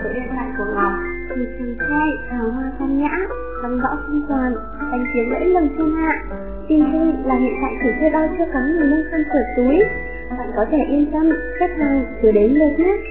số điện thoại của Ngọc. Một chàng trai hào hoa phong nhã, văn võ song toàn, danh tiếng lẫy lừng thiên hạ. Tin vui là hiện tại chủ thuê bao chưa có người nâng phân sửa túi. Bạn có thể yên tâm, khách hàng chưa đến lượt nhé.